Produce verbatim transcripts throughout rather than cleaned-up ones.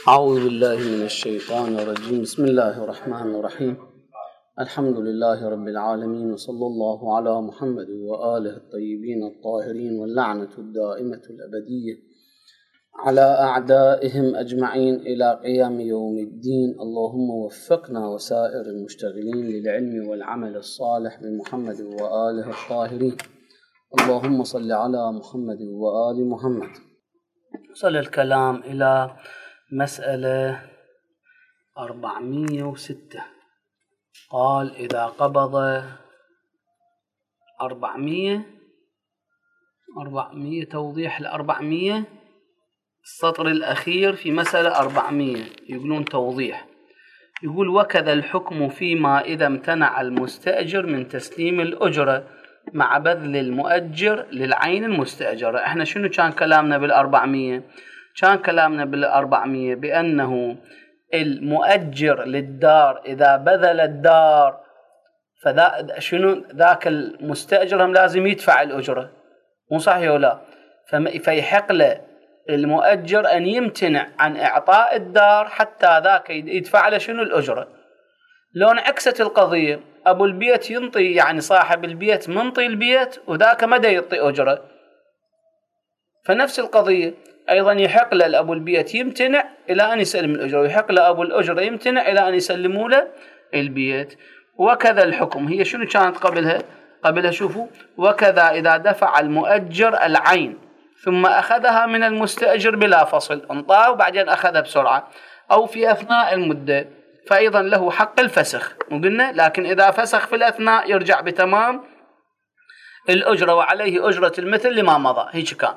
أعوذ بالله من الشيطان الرجيم. بسم الله الرحمن الرحيم. الحمد لله رب العالمين، وصلى الله على محمد وآله الطيبين الطاهرين، واللعنة الدائمة الأبدية على أعدائهم أجمعين إلى قيام يوم الدين. اللهم وفقنا وسائر المشتغلين للعلم والعمل الصالح بمحمد وآله الطاهرين. اللهم صل على محمد وآل محمد. وصل الكلام إلى مسألة أربعمائة وستة. قال إذا قبض أربعمائة أربعمائة توضيح الأربعمائة السطر الأخير في مسألة أربعمائة يقولون توضيح، يقول وكذا الحكم فيما إذا امتنع المستأجر من تسليم الأجرة مع بذل المؤجر للعين المستأجرة. احنا شنو كان كلامنا بالأربعمائة؟ كان كلامنا بالأربعمائة بأنه المؤجر للدار إذا بذل الدار فذا شنو ذاك المستأجر هم لازم يدفع الأجرة، مو صحيح ولا؟ فيحق له المؤجر أن يمتنع عن إعطاء الدار حتى ذاك يدفع له شنو الأجرة. لو انعكست القضية، أبو البيت ينطي، يعني صاحب البيت منطي البيت وذاك ما دا يعطي أجرة، فنفس القضية أيضا يحق له أبو البيت يمتنع إلى أن يسلم الأجرة، ويحق له أبو الأجرة يمتنع إلى أن يسلموا له البيت. وكذا الحكم، هي شنو كانت قبلها؟ قبلها شوفوا، وكذا إذا دفع المؤجر العين ثم أخذها من المستأجر بلا فصل، انطاه وبعدين أخذها بسرعة، أو في أثناء المدة، فأيضا له حق الفسخ وقلنا، لكن إذا فسخ في الأثناء يرجع بتمام الأجرة وعليه أجرة المثل لما مضى. هيك كان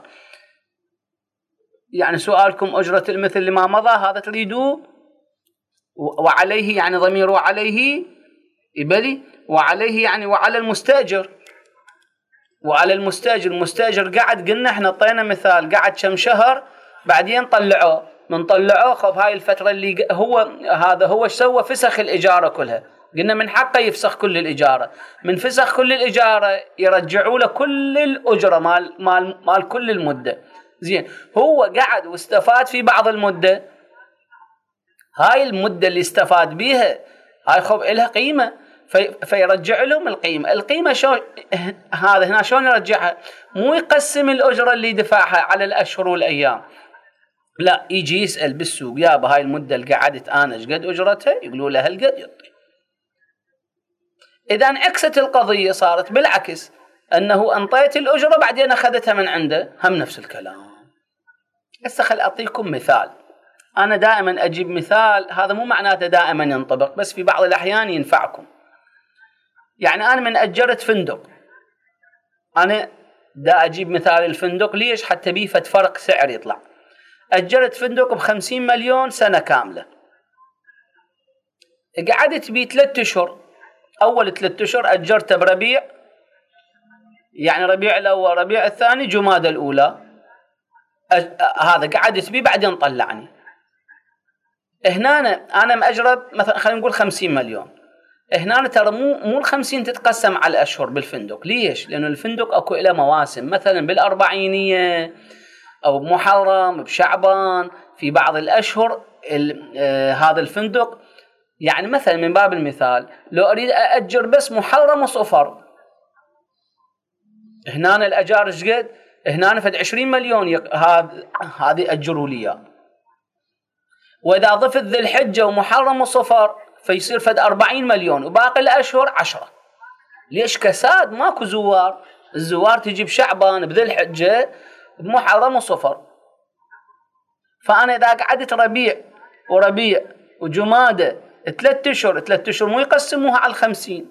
يعني سؤالكم أجرة المثل لما مضى هذا تريدوه، وعليه يعني ضمير وعليه يبلي، وعليه يعني وعلى المستأجر، وعلى المستأجر. المستأجر قعد، قلنا احنا طينا مثال، قعد كم شهر بعدين طلعوه، من طلعوه خب هاي الفترة اللي هو هذا هو ايش سوى؟ فسخ الإجارة كلها. قلنا من حقه يفسخ كل الإجارة، من فسخ كل الإجارة يرجعوا له كل الأجرة مال مال مال كل المدة. زين، هو قعد واستفاد في بعض المدة، هاي المدة اللي استفاد بيها هاي خب إلها قيمة، في فيرجع لهم القيمة. القيمة شو هذا هنا شلون يرجعها؟ مو يقسم الأجرة اللي دفعها على الأشهر والأيام، لا، يجي يسأل بالسوق، يابا هاي المدة اللي قعدت أنا ايش قد أجرتها؟ يقولوا له هالقد، يعطي. إذا انعكست القضية صارت بالعكس، أنه أنطيت الأجرة بعدين أخذتها من عنده، هم نفس الكلام. هسه خل أعطيكم مثال. أنا دائما أجيب مثال، هذا مو معناته دائما ينطبق، بس في بعض الأحيان ينفعكم. يعني أنا من أجرت فندق، أنا دا أجيب مثال الفندق ليش؟ حتى بيه فد فرق سعر يطلع. أجرت فندق بخمسين مليون سنة كاملة، قعدت بيه ثلاثة أشهر. أول ثلاثة أشهر أجرته بربيع، يعني ربيع الأول ربيع الثاني جمادى الأولى، أج... هذا قعدت بيه بعدين طلعني. هنا أنا, أنا مأجرب مثلا خلينا نقول خمسين مليون. هنا ترى مو مو الخمسين تتقسم على الأشهر بالفندق. ليش؟ لأنه الفندق أكو إلى مواسم، مثلا بالأربعينية أو بمحرم بشعبان، في بعض الأشهر آه هذا الفندق، يعني مثلا من باب المثال لو أريد أأجر بس محرم وصفر، هنا الأجار ايش قد؟ هنا فد عشرين مليون هذا هذه أجروا لي. وإذا ضفت ذي الحجة ومحرم وصفر فيصير فد أربعين مليون، وباقي الأشهر عشرة. ليش؟ كساد، ماكو زوار. الزوار تجي بشعبان بذي الحجة بمحرم وصفر. فأنا إذا قعدت ربيع وربيع وجمادة ثلاثة أشهر، ثلاثة أشهر مو يقسموها على الخمسين،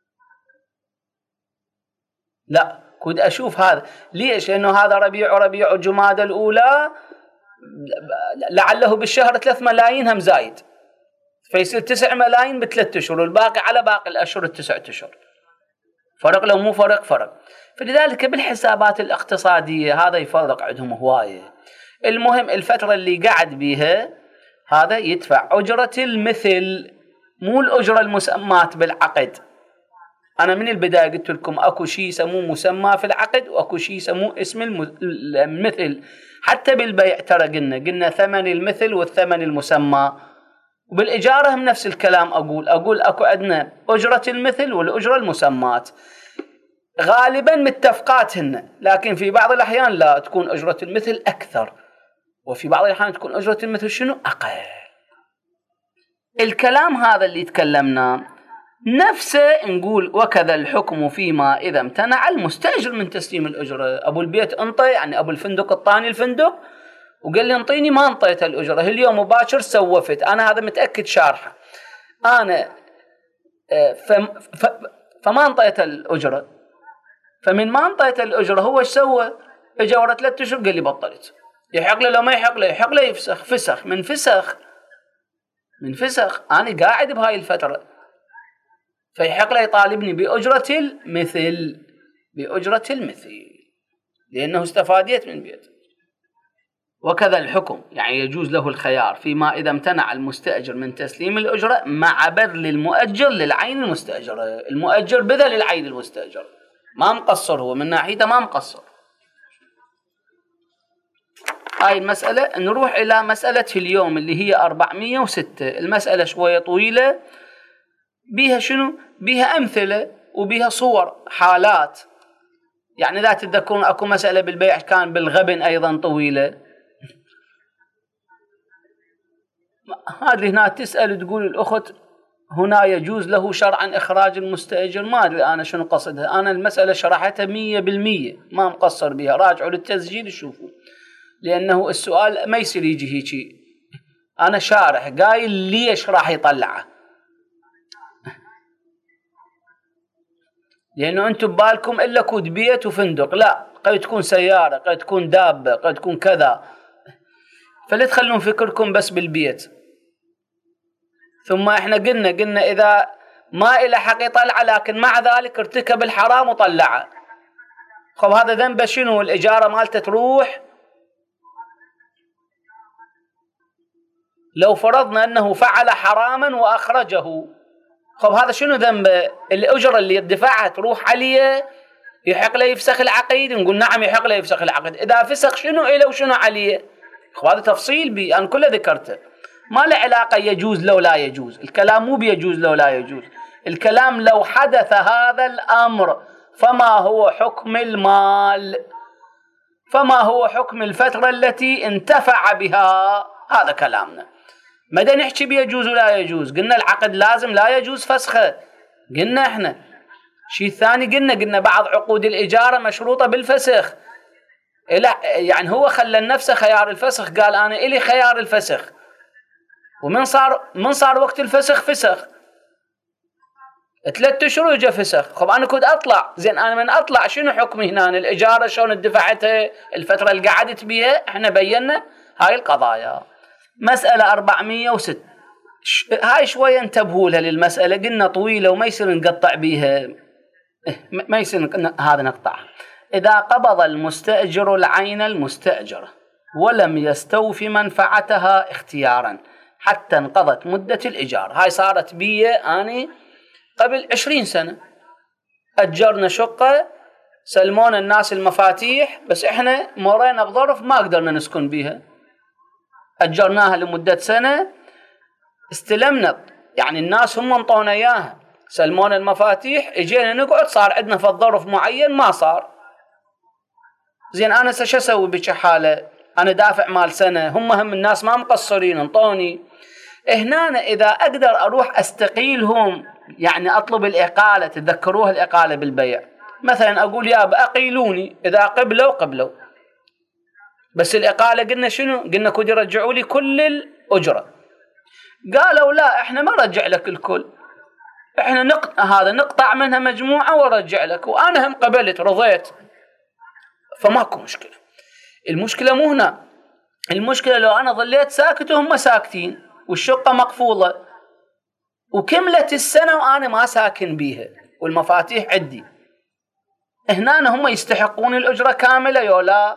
لا، كنت أشوف هذا. ليش؟ لأنه هذا ربيع وربيع وجمادة الأولى لعله بالشهر ثلاث ملايين هم زايد، فيصير تسع ملايين بثلاث أشهر، والباقي على باقي الأشهر التسعة أشهر. فرق لو مو فرق فرق. فلذلك بالحسابات الاقتصادية هذا يفرق عندهم هواية. المهم الفترة اللي قاعد بيها هذا يدفع أجرة المثل، مو الأجرة المسمات بالعقد. أنا من البداية قلت لكم أكو شيء يسموه مسمى في العقد، وأكو شيء يسموه اسم المثل. حتى بالبيع ترى قلنا قلنا ثمن المثل والثمن المسمى، وبالإجارة هم نفس الكلام. أقول أقول أكو عندنا أجرة المثل والأجرة المسمات، غالبا متفقاتهن، لكن في بعض الأحيان لا تكون أجرة المثل أكثر، وفي بعض الأحيان تكون أجرة المثل شنو أقل. الكلام هذا اللي تكلمناه نفسه نقول وكذا الحكم فيما إذا امتنع المستأجر من تسليم الأجرة. أبو البيت انطي، يعني أبو الفندق الطاني الفندق وقال لي انطيني، ما انطيت الأجرة، اليوم مباشر سوفت، أنا هذا متأكد شارحه، أنا فما انطيت الأجرة. فمن ما انطيت الأجرة هو ايش سوى؟ اجى ورا ثلاث اشهر قال لي بطلت. يحق له لو ما يحق له؟ يحق له يفسخ. فسخ من فسخ من فسخ أنا قاعد بهاي الفترة، فيحق له يطالبني بأجرة المثل بأجرة المثل لأنه استفاديت من بيت. وكذا الحكم يعني يجوز له الخيار فيما إذا امتنع المستأجر من تسليم الأجرة مع بذل المؤجر للعين المستأجرة. المؤجر بذل العين المستأجر، ما مقصر، هو من ناحيته ما مقصر. هاي المسألة. نروح إلى مسألة في اليوم اللي هي أربعمية وستة. المسألة شوية طويلة، بيها شنو؟ بيها أمثلة وبيها صور حالات. يعني لا تتذكرون أكو مسألة بالبيع كان بالغبن أيضا طويلة. هذه هنا تسأل تقول الأخت هنا يجوز له شرعا إخراج المستأجر. ما أدري أنا شنو قصدها. أنا المسألة شرحتها مية بالمية، ما مقصر بها، راجعوا للتسجيل شوفوا، لأنه السؤال ما يصير يجي هيجي. أنا شارح قايل ليش راح يطلعه، لأنه أنتم ببالكم إلا كود بيت وفندق، لا، قد تكون سيارة، قد تكون دابة، قد تكون كذا، فلا تخلون فكركم بس بالبيت. ثم إحنا قلنا قلنا إذا ما إلى حق يطلع لكن مع ذلك ارتكب الحرام وطلعه، خب هذا ذنبه شنو؟ الإجارة مالته تروح. لو فرضنا أنه فعل حراما وأخرجه، خب هذا شنو ذنبه؟ الأجرة اللي يدفعها تروح عليه، يحق له يفسخ العقد؟ نقول نعم يحق له يفسخ العقد. إذا فسخ شنو إله وشنو عليه؟ خب هذا تفصيل بي أنا كله ذكرته، ما له علاقة يجوز لو لا يجوز. الكلام مو بيجوز لو لا يجوز، الكلام لو حدث هذا الأمر فما هو حكم المال، فما هو حكم الفترة التي انتفع بها. هذا كلامنا. ماذا نحكي بيجوز ولا يجوز؟ قلنا العقد لازم لا يجوز فسخه، قلنا احنا شيء ثاني، قلنا قلنا بعض عقود الإجارة مشروطة بالفسخ. يعني هو خلى نفسه خيار الفسخ، قال أنا إلي خيار الفسخ، ومن صار من صار وقت الفسخ فسخ ثلاثة أشهر وجا فسخ. خب أنا كنت أطلع، زين أنا من أطلع شنو حكمي هنا؟ الإجارة شلون ادفعتها، الفترة اللي قعدت بيها، احنا بينا هاي القضايا. مسألة أربعمية وستة هاي شوية انتبهوا لها للمسألة، قلنا طويلة وما يصير نقطع بيها، ما يصير هذا نقطع. إذا قبض المستأجر العين المستأجرة ولم يستوفي منفعتها اختيارا حتى انقضت مدة الإيجار. هاي صارت بيه أني قبل عشرين سنة، أجرنا شقة، سلمونا الناس المفاتيح، بس إحنا مرينا بظرف ما قدرنا نسكن بيها، أجرناها لمدة سنة، استلمنا، يعني الناس هم انطونا إياها، سلمونا المفاتيح، اجينا نقعد، صار عندنا في الظرف معين ما صار. زين أنا شو أسوي بك حالة؟ أنا دافع مال سنة، هم هم الناس ما مقصرين انطوني. هنا إذا أقدر أروح أستقيلهم، يعني أطلب الإقالة، تذكروها الإقالة بالبيع، مثلا أقول يا بأقيلوني، إذا قبلوا قبلوا، بس الإقالة قلنا شنو؟ قلنا كود يرجعوا لي كل الأجرة. قالوا لا إحنا ما رجع لك الكل، إحنا نقطع هذا، نقطع منها مجموعة ورجع لك، وأنا هم قبلت رضيت، فماكو مشكلة. المشكلة مو هنا، المشكلة لو أنا ظليت ساكت وهم ساكتين والشقة مقفولة وكملت السنة وأنا ما ساكن بيها والمفاتيح عندي، هنا هم يستحقون الأجرة كاملة يو لا؟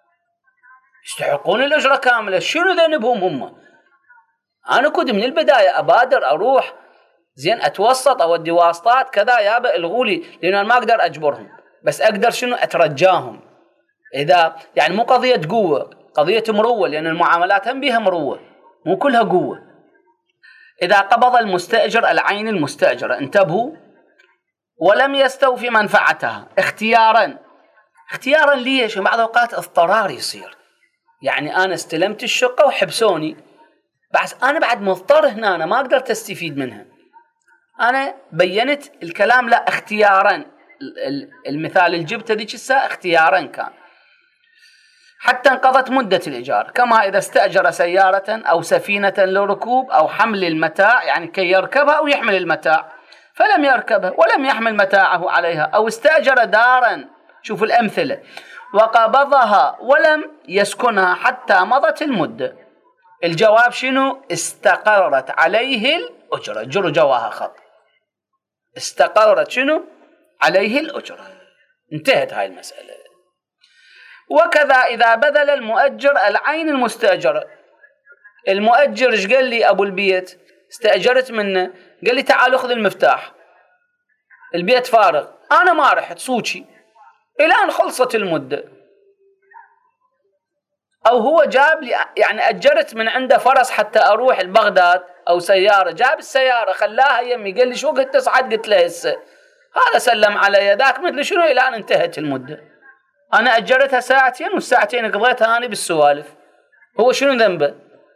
يستحقون الأجرة كاملة. شنو ذنبهم هم؟ أنا كنت من البداية أبادر أروح، زين أتوسط، أودي واسطات كذا، يابا الغولي، لأن أنا ما أقدر أجبرهم، بس أقدر شنو؟ أترجاهم. إذا يعني مو قضية قوة، قضية مروة، لأن المعاملات هم بها مروة مو كلها قوة. إذا قبض المستأجر العين المستأجرة، انتبهوا، ولم يستوفي منفعتها اختيارا. اختيارا ليش؟ بعض الأوقات اضطرار يصير، يعني أنا استلمت الشقة وحبسوني، بس أنا بعد مضطر هنا، أنا ما قدرت أستفيد منها، أنا بينت الكلام لا اختيارا. المثال اللي جبته ذيك الساعة اختيارا كان، حتى انقضت مدة الإيجار. كما إذا استأجر سيارة أو سفينة لركوب أو حمل المتاع، يعني كي يركبها أو يحمل المتاع، فلم يركبها ولم يحمل متاعه عليها، أو استأجر دارا، شوفوا الأمثلة، وقبضها ولم يسكنها حتى مضت المدة. الجواب شنو؟ استقرت عليه الأجرة. جروا جواها خط، استقرت شنو؟ عليه الأجرة، انتهت هاي المسألة. وكذا إذا بذل المؤجر العين المستأجرة. المؤجر ايش قال لي؟ أبو البيت استأجرت منه، قال لي تعال اخذ المفتاح، البيت فارغ، أنا ما رحت صوتي إلى أن خلصت المدة. أو هو جاب لي، يعني أجرت من عنده فرس حتى أروح لبغداد أو سيارة، جاب السيارة خلاها يمي، قال لي شو قلت تصعد؟ قلت له هسه. هذا سلم علي ذاك مثل شنو إلى أن انتهت المدة. أنا أجرتها ساعتين والساعتين قضيتها أنا بالسوالف، هو شنو ذنبه؟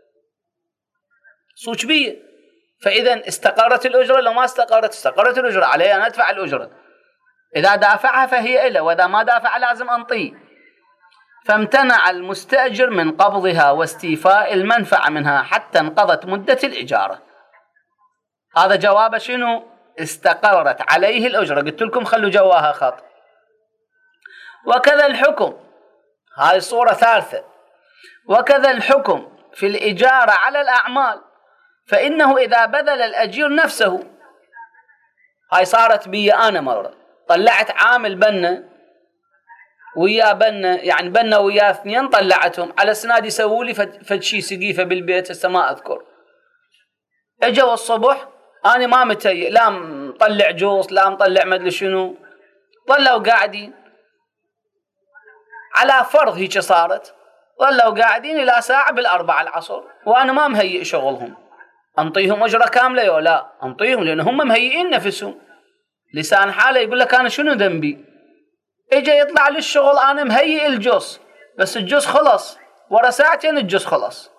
صوت بيه. فإذا استقرت الأجرة لو ما استقرت؟ استقرت الأجرة، علي أن أدفع الأجرة. إذا دافعها فهي إله، وإذا ما دافع لازم أنطيه. فامتنع المستأجر من قبضها واستيفاء المنفعة منها حتى انقضت مدة الإجارة. هذا جواب شنو؟ استقرت عليه الأجرة. قلت لكم خلوا جواها خط. وكذا الحكم، هذه صورة ثالثة، وكذا الحكم في الإجارة على الأعمال، فإنه إذا بذل الأجير نفسه. هاي صارت بي أنا مرة، طلعت عامل بنا ويا بنا، يعني بنا ويا اثنين، طلعتهم على سناد يسووا لي فد شي سقيفة بالبيت، هسه ما أذكر. اجوا الصبح أنا ما متهيئ، لا مطلع جوص لا مطلع مدري شنو، ظلوا قاعدين على فرض هيك صارت، ظلوا قاعدين إلى ساعة بالأربعة العصر وأنا ما مهيئ شغلهم. أنطيهم أجرة كاملة يو لا؟ أنطيهم، لأن هم مهيئين نفسهم. لسان حاله يقول لك أنا شنو ذنبي؟ إجا يطلع للشغل أنا مهيئ الجوز، بس الجوز خلص ورا ساعتين، الجوز خلص،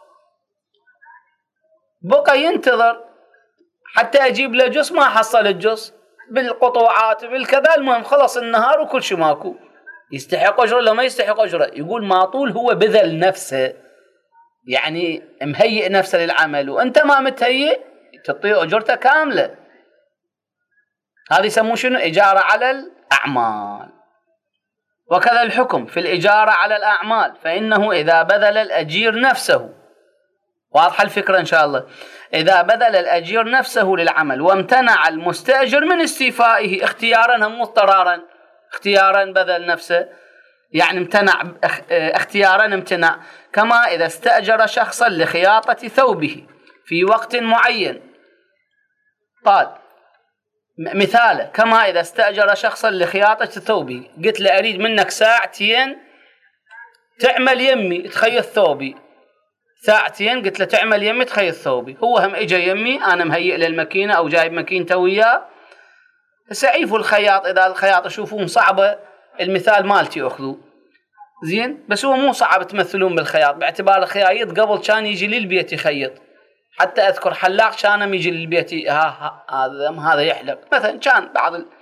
بقى ينتظر حتى أجيب له جوز، ما حصل الجوز بالقطوعات بالكذا، المهم خلص النهار وكل شيء ماكو. يستحق أجرة لو ما يستحق أجرة؟ يقول ما طول هو بذل نفسه، يعني مهيئ نفسه للعمل، وأنت ما متهيئ تعطيه أجرته كاملة. هذه يسموه شنو؟ إجارة على الأعمال. وكذا الحكم في الإجارة على الأعمال، فإنه إذا بذل الأجير نفسه، واضحة الفكرة إن شاء الله، إذا بذل الأجير نفسه للعمل وامتنع المستأجر من استيفائه اختيارا هم اضطرارا، اختيارا بذل نفسه، يعني امتنع اختيارا امتنع. كما إذا استأجر شخصا لخياطة ثوبه في وقت معين، قال مثاله، كما إذا استأجر شخصا لخياطة ثوبه، قلت له أريد منك ساعتين تعمل يمي تخيط ثوبي، ساعتين قلت له تعمل يمي تخيط ثوبي، هو هم اجى يمي، أنا مهيئ للماكينة أو جايب ماكينته وياه. سعيفوا الخياط، إذا الخياط يشوفون صعبة المثال مالتي أخذوا زين، بس هو مو صعب تمثلون بالخياط، باعتبار الخياط قبل كان يجي للبيت يخيط، حتى أذكر حلاق كان يجي للبيت ها هذا هذا يحلق مثلا، كان بعض ال...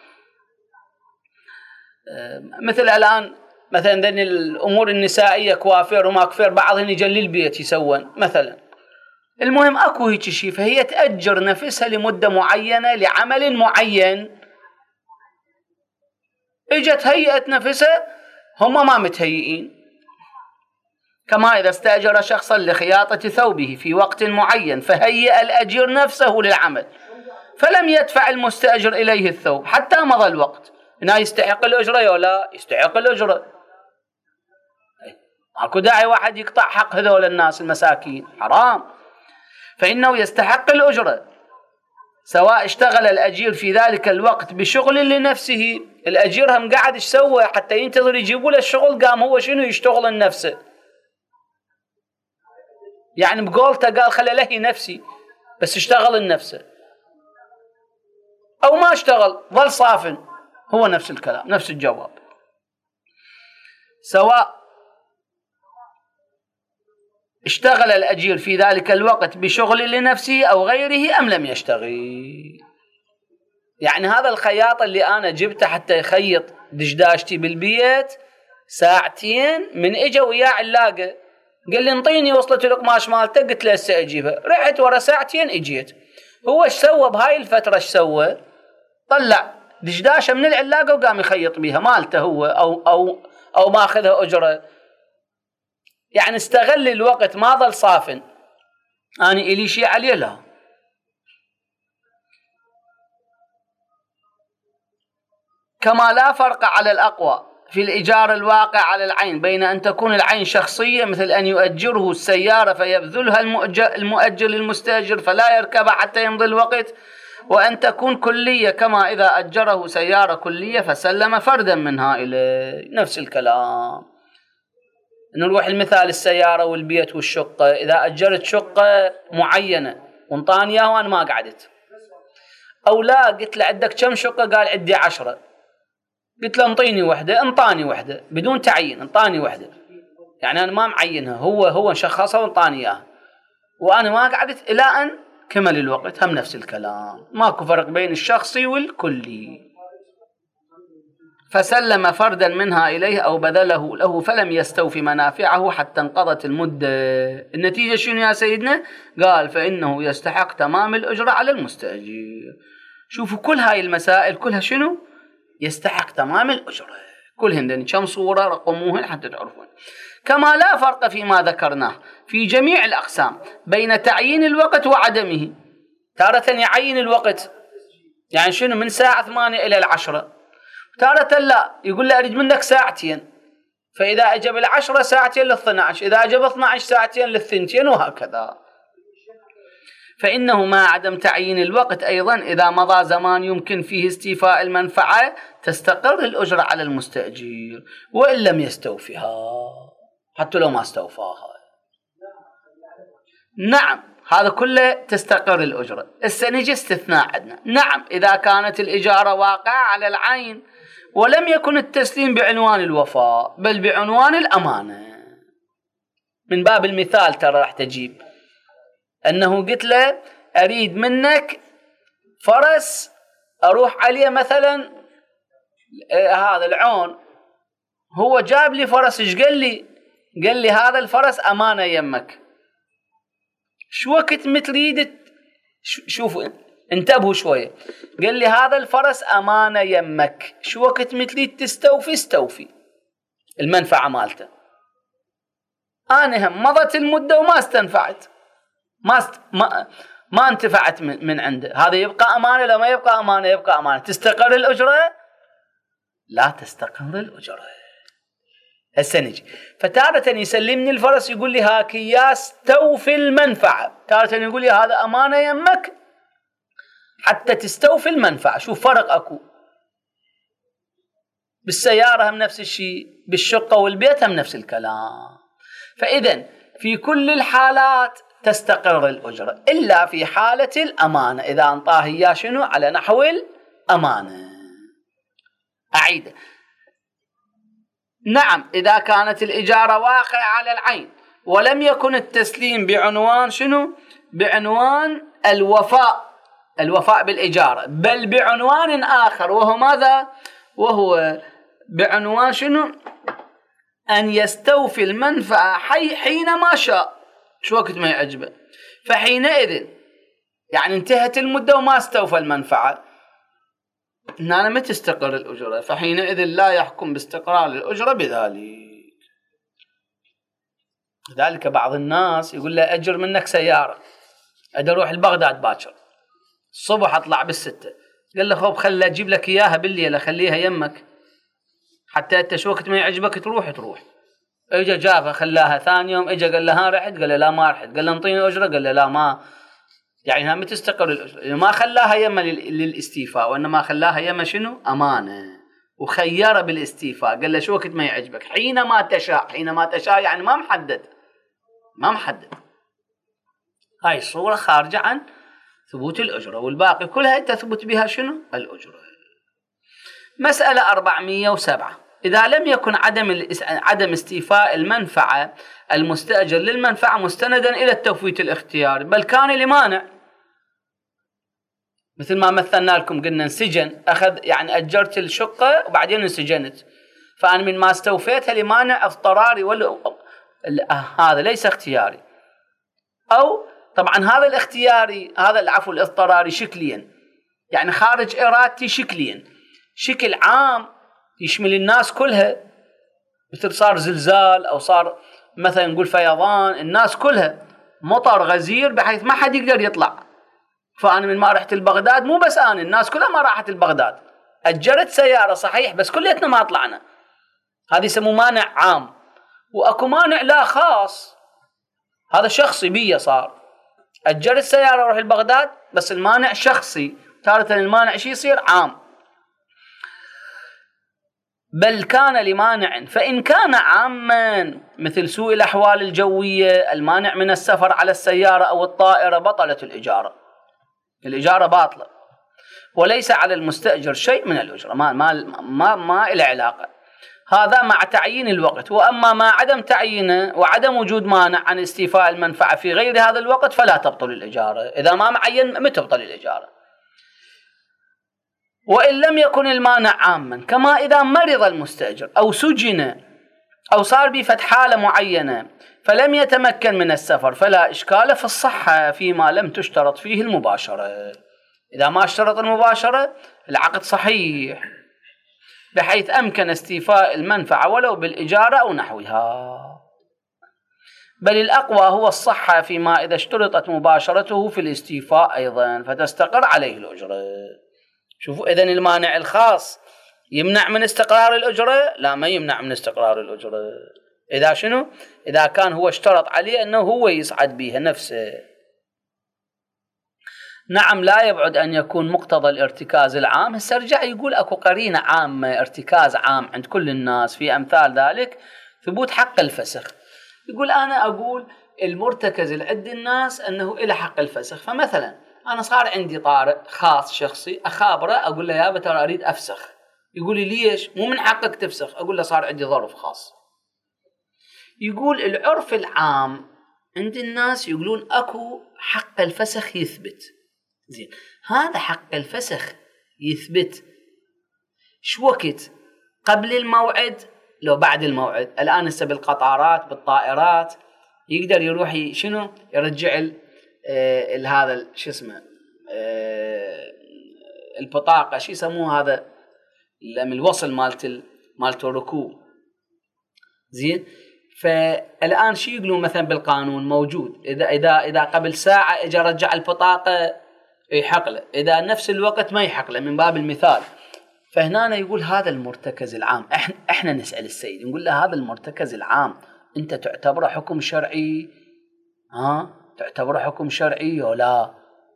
مثل الآن مثلا ذن الأمور النسائية كوافير وما كفير، بعضهم يجي للبيت يسوون مثلا. المهم أكو هيك شيء، فهي تأجر نفسها لمدة معينة لعمل معين، اجت هيئت نفسها، هم ما متهيئين. كما إذا استأجر شخصا لخياطة ثوبه في وقت معين فهيئ الأجير نفسه للعمل فلم يدفع المستأجر إليه الثوب حتى مضى الوقت، هنا يستحق الأجرة ولا يستحق الأجرة؟ ماكو داعي واحد يقطع حق هذول الناس المساكين، حرام. فإنه يستحق الأجرة سواء اشتغل الأجير في ذلك الوقت بشغل لنفسه، الأجير هم قاعد ايش سوى حتى ينتظر يجيبوا له الشغل، قام هو شنو يشتغل لنفسه، يعني بقولته قال خلي لهي نفسي، بس اشتغل النفسه أو ما اشتغل ظل صافن، هو نفس الكلام نفس الجواب، سواء اشتغل الأجير في ذلك الوقت بشغل لنفسه أو غيره أم لم يشتغل. يعني هذا الخياط اللي أنا جبته حتى يخيط دشداشتي بالبيت ساعتين، من إجا وياه علاقة قال لي انطيني وصلت القماش مالته، قلت له هسه أجيبها، رحت ورا ساعتين إجيت. هو ايش سوى بهاي الفترة؟ ايش سوى؟ طلع دشداشة من العلاقة وقام يخيط بيها مالته هو، أو أو أو ماخذها أجرة. يعني استغل الوقت، ما ظل صافن. أنا إلي شيء عليه؟ لا. كما لا فرق على الأقوى في الإيجار الواقع على العين بين أن تكون العين شخصية مثل أن يؤجره السيارة فيبذلها المؤجر للمستأجر فلا يركبها حتى يمضي الوقت، وأن تكون كلية كما إذا أجره سيارة كلية فسلم فردا منها إليه. نفس الكلام. نروح المثال السيارة والبيت والشقة. إذا أجرت شقة معينة وانطاني إياها وأنا ما قعدت، أو لا قلت له عندك كم شقة؟ قال عندي عشرة. قلت له انطيني وحدة، انطاني وحدة بدون تعيين، انطاني وحدة، يعني أنا ما معينها، هو هو شخصها وانطاني إياها وأنا ما قعدت إلى أن كمل الوقت. هم نفس الكلام، ماكو فرق بين الشخصي والكلي. فسلم فردا منها إليه أو بذله له فلم يستوفي منافعه حتى انقضت المدة. النتيجة شنو يا سيدنا؟ قال فإنه يستحق تمام الأجرة على المستأجر. شوفوا كل هاي المسائل كلها شنو؟ يستحق تمام الأجرة كلهن. كم صورة رقموهن حتى تعرفون. كما لا فرق فيما ذكرناه في جميع الأقسام بين تعيين الوقت وعدمه. تارة يعين الوقت يعني شنو؟ من ساعة ثمانية إلى العشرة. تارة لا، يقول له أريد منك ساعتين، فإذا أجب العشرة ساعتين للاثنى عشر، إذا أجب اثنى عشر ساعتين للثنتين، وهكذا. فإنه ما عدم تعيين الوقت أيضا إذا مضى زمان يمكن فيه استيفاء المنفعة تستقر الأجرة على المستأجر وإن لم يستوفيها، حتى لو ما استوفاها. نعم هذا كله تستقر الأجرة. السنجي استثناء عندنا. نعم إذا كانت الإجارة واقعة على العين ولم يكن التسليم بعنوان الوفاء بل بعنوان الأمانة. من باب المثال ترى راح تجيب أنه قلت له أريد منك فرس أروح عليه مثلا هذا العون، هو جاب لي فرس. إيش قال لي؟ قال لي هذا الفرس أمانة يمك. شو وقت متريد؟ شوفوا انتبهوا شوية. قال لي هذا الفرس أمانة يمك، شو وقت متريد تستوفي استوفي المنفعة مالته. أنا هم مضت المدة وما استنفعت، ما است... ما ما انتفعت من, من عنده. هذا يبقى أمانة؟ لو ما يبقى أمانة يبقى أمانة. تستقر الأجرة؟ لا تستقر الأجرة. هسه نجي. فتارة يسلمني الفرس يقول لي هاك يا استوفي المنفعة، تارة يقول لي هذا أمانة يمك حتى تستوفي المنفعة. شوف فرق أكو. بالسيارة هم نفس الشيء، بالشقة والبيت هم نفس الكلام. فإذن في كل الحالات تستقر الأجرة إلا في حالة الأمانة، إذا أنطاه إياه شنو؟ على نحو الأمانة. أعيد. نعم إذا كانت الإجارة واقعة على العين ولم يكن التسليم بعنوان شنو؟ بعنوان الوفاء، الوفاء بالإجارة، بل بعنوان آخر، وهو ماذا؟ وهو بعنوان شنو؟ أن يستوفي المنفعة حي حينما شاء، شو وقت ما يعجبه. فحينئذ يعني انتهت المدة وما استوفى المنفعة، هنا ما تستقر الأجرة. فحينئذ لا يحكم باستقرار الأجرة بذلك. ذلك بعض الناس يقول له أجر منك سيارة، أدي أروح البغداد باكر الصبح أطلع بالستة. قال له خب خلي أجيب لك إياها بالليل أخليها يمك حتى أنت شو وقت ما يعجبك تروح تروح. اجا جابها خلاها ثاني يوم، اجا قال له ها رحت؟ قال له لا ما رحت. قال له انطيني أجرة؟ قال له لا ما. يعني ها متستقر الأجرة، ما خلاها يما للاستيفاء وإنما خلاها يما شنو؟ أمانة، وخير بالاستيفاء. قال له شو وقت ما يعجبك، حينما تشاء. حينما تشاء يعني ما محدد، ما محدد. هاي الصورة خارجة عن ثبوت الأجرة، والباقي كلها تثبت بها شنو؟ الأجرة. مسألة أربعمئة وسبعة. إذا لم يكن عدم عدم استيفاء المنفعة المستأجر للمنفعة مستندا إلى التفويت الاختياري، بل كان لمانع، مثل ما مثلنا لكم قلنا انسجن، أخذ يعني أجرت الشقة وبعدين انسجنت، فأنا من ما استوفيتها لمانع اضطراري ولا هذا ليس اختياري. أو طبعا هذا الاختياري، هذا العفو الاضطراري شكليا، يعني خارج إرادتي شكليا، شكل عام يشمل الناس كلها، مثل صار زلزال أو صار مثلا نقول فيضان، الناس كلها مطر غزير بحيث ما حد يقدر يطلع، فأنا من ما رحت البغداد مو بس أنا، الناس كلها ما راحت البغداد، أجرت سيارة صحيح بس كليتنا ما طلعنا، هذا يسموه مانع عام. وأكو مانع لا خاص، هذا شخصي بيه، صار أجرت سيارة أروح البغداد بس المانع شخصي، تارة المانع شي يصير عام. بل كان لمانع، فإن كان عاما مثل سوء الأحوال الجوية المانع من السفر على السيارة أو الطائرة بطلت الإجارة، الإجارة باطلة، وليس على المستأجر شيء من الأجرة، ما ما ما ما إلى علاقة، هذا مع تعيين الوقت. وأما ما عدم تعيينه وعدم وجود مانع عن استيفاء المنفعة في غير هذا الوقت فلا تبطل الإجارة. إذا ما معين متى تبطل الإجارة؟ وإن لم يكن المانع عاما، كما إذا مرض المستأجر أو سجن أو صار بفتح حالة معينة فلم يتمكن من السفر، فلا إشكال في الصحة فيما لم تشترط فيه المباشرة. إذا ما اشترط المباشرة العقد صحيح بحيث أمكن استيفاء المنفعة ولو بالإجارة أو نحوها. بل الأقوى هو الصحة فيما إذا اشترطت مباشرته في الاستيفاء أيضا فتستقر عليه الأجرة. شوفوا، إذن المانع الخاص يمنع من استقرار الأجرة؟ لا، ما يمنع من استقرار الأجرة. إذا شنو؟ إذا كان هو اشترط عليه أنه هو يصعد بها نفسه. نعم، لا يبعد أن يكون مقتضى الارتكاز العام. هسه رجع يقول أكو قرينة عامة، ارتكاز عام عند كل الناس في أمثال ذلك ثبوت حق الفسخ. يقول أنا أقول المرتكز عند الناس أنه إلى حق الفسخ، فمثلا أنا صار عندي طارئ خاص شخصي، أخابره أقول له يا ترى أريد أفسخ، يقول لي ليش؟ مو من حقك تفسخ. أقول له صار عندي ظرف خاص. يقول العرف العام عند الناس يقولون أكو حق الفسخ يثبت. زين، هذا حق الفسخ يثبت شو وقت؟ قبل الموعد لو بعد الموعد؟ الآن هسه بالقطارات بالطائرات يقدر يروح شنو يرجع ال هذا شو اسمه البطاقة، شو يسموه هذا من الوصل مالت مالت الركوب. زين، فالآن شو يقولون مثلا بالقانون موجود، إذا إذا إذا قبل ساعة إجا رجع البطاقة يحق له، إذا نفس الوقت ما يحق له، من باب المثال. فهنا يقول هذا المرتكز العام، احنا احنا نسأل السيد نقول له هذا المرتكز العام انت تعتبره حكم شرعي؟ ها تعتبره حكم شرعي ولا لا؟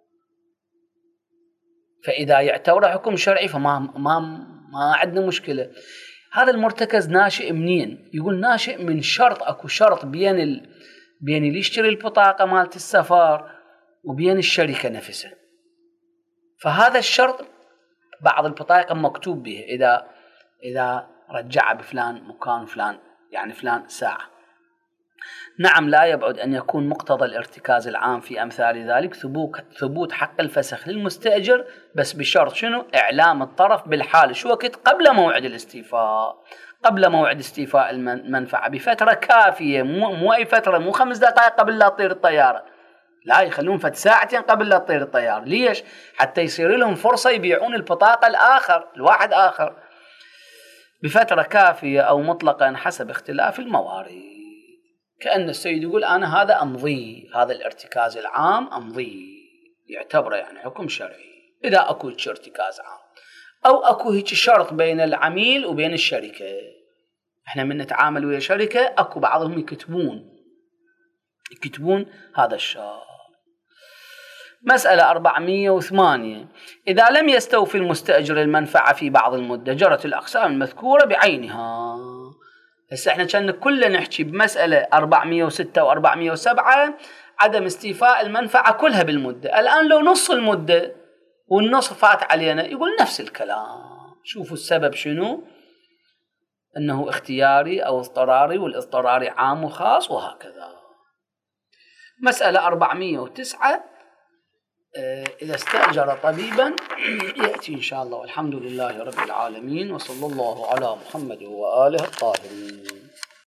فإذا يعتبره حكم شرعي فما ما ما عندنا مشكلة. هذا المرتكز ناشئ منين؟ يقول ناشئ من شرط، اكو شرط بين ال... بين اللي يشتري البطاقة مالت السفر وبين الشركة نفسها. فهذا الشرط بعض البطايق مكتوب به إذا إذا رجع بفلان مكان فلان، يعني فلان ساعة. نعم، لا يبعد أن يكون مقتضى الارتكاز العام في أمثال ذلك ثبوت ثبوت حق الفسخ للمستأجر، بس بشرط شنو؟ إعلام الطرف بالحال شو وقت؟ قبل موعد الاستيفاء، قبل موعد استيفاء المنفعة بفترة كافية، مو مو أي فترة، مو خمس دقائق قبل لا تطير الطيارة، لا، يخلون فت ساعتين قبل لا تطير الطيارة. ليش؟ حتى يصير لهم فرصة يبيعون البطاقة الآخر الواحد آخر بفترة كافية أو مطلقا حسب اختلاف الموارد. كأن السيد يقول أنا هذا أمضي، هذا الارتكاز العام أمضي، يعتبره يعني حكم شرعي إذا أكو ارتكاز عام، أو أكو هيك شرط بين العميل وبين الشركة. إحنا من نتعامل ويا شركة أكو بعضهم يكتبون يكتبون هذا الشرط. مسألة أربعمئة وثمانية. إذا لم يستوفي المستأجر المنفعة في بعض المدة جرت الأقسام المذكورة بعينها. هسه احنا كنا كلنا نحكي بمسألة أربعمئة وستة وأربعمئة وسبعة عدم استيفاء المنفعة كلها بالمدة. الآن لو نص المدة والنص فات علينا يقول نفس الكلام. شوفوا السبب شنو؟ أنه اختياري أو اضطراري، والاضطراري عام وخاص وهكذا. مسألة أربعمائة وتسعة، إذا استأجر طبيبا يأتي إن شاء الله. والحمد لله رب العالمين، وصلى الله على محمد وآله الطاهرين.